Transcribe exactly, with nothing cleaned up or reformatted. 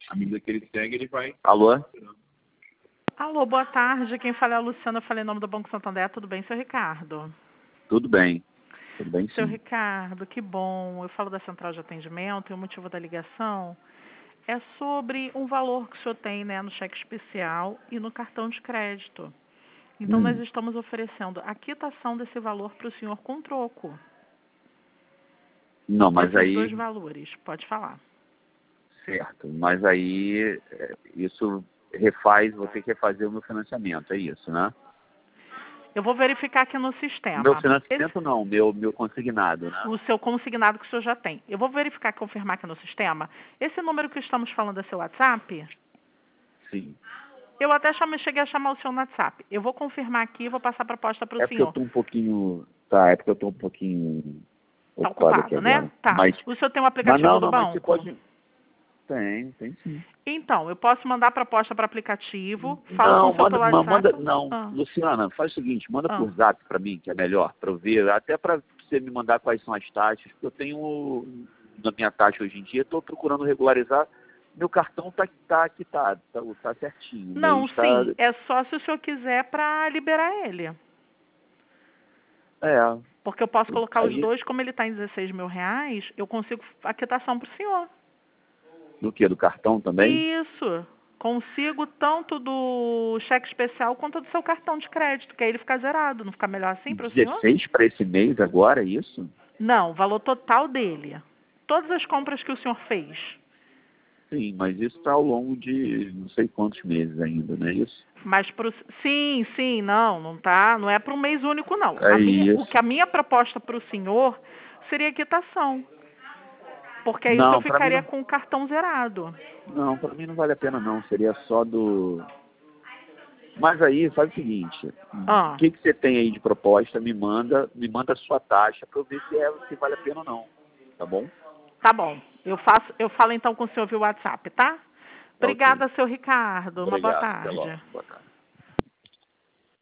À medida que ele segue, ele vai... Alô? Alô, boa tarde. Quem fala é a Luciana. Eu falei em nome do Banco Santander. Tudo bem, seu Ricardo? Tudo bem. Tudo bem, Seu sim. Ricardo, que bom. Eu falo da central de atendimento e o motivo da ligação é sobre um valor que o senhor tem, né, no cheque especial e no cartão de crédito. Então, Hum. nós estamos oferecendo a quitação desse valor para o senhor com troco. Não, mas Esses aí... dois valores. Pode falar. Certo. Mas aí, é, isso refaz, vou ter que refazer o meu financiamento, é isso, né? Eu vou verificar aqui no Meu sistema. financiamento Esse, não, meu, meu consignado, né? o seu consignado que o senhor já tem. Eu vou verificar, confirmar aqui no sistema. Esse número que estamos falando é seu WhatsApp? Sim. Eu até chamei, cheguei a chamar o senhor no WhatsApp. Eu vou confirmar aqui e vou passar a proposta para o É porque eu senhor. tô um pouquinho... Tá, é porque eu tô um pouquinho Está ocupado aqui ocupado, né? agora. Tá. Mas, O senhor tem um mas aplicativo não, do não, mas você banco? pode... Tem, tem sim. Então, eu posso mandar a proposta para aplicativo, falo com Não, o senhor manda, pelo ma- manda, WhatsApp. não, Ah, Luciana, faz o seguinte, manda ah. por zap pra mim, que é melhor, pra eu ver, até pra você me mandar quais são as taxas, porque eu tenho, na minha taxa hoje em dia, estou procurando regularizar, meu cartão tá, tá quitado, tá, tá certinho, o Não, mês tá, sim. É só se o senhor quiser para liberar ele. é, Porque eu posso colocar os aí, dois, como ele está em dezesseis mil reais, eu consigo a quitação para o senhor. do que, do cartão também? Isso. Consigo tanto do cheque especial quanto do seu cartão de crédito, que aí ele fica zerado. Não fica melhor assim para o senhor? dezesseis para esse mês agora, é isso? Não, o valor total dele. Todas as compras que o senhor fez. Sim, mas isso está ao longo de não sei quantos meses ainda, não é isso? Mas pro, sim, sim, não, não tá, não é para um mês único não. É A minha, o que isso. a minha proposta para o senhor seria a quitação, porque aí o senhor Não, para mim ficaria não. com o cartão zerado. Não, para mim não vale a pena não. Seria só do. Mas aí faz o seguinte, o Ah, que, que você tem aí de proposta, me manda, me manda a sua taxa para eu ver se, é, se vale a pena ou não. Tá bom? tá bom. Eu faço, eu falo então com o senhor via WhatsApp, tá? Tá ok. Obrigada, seu Ricardo. Uma boa Obrigado. Até logo. tarde. Boa tarde.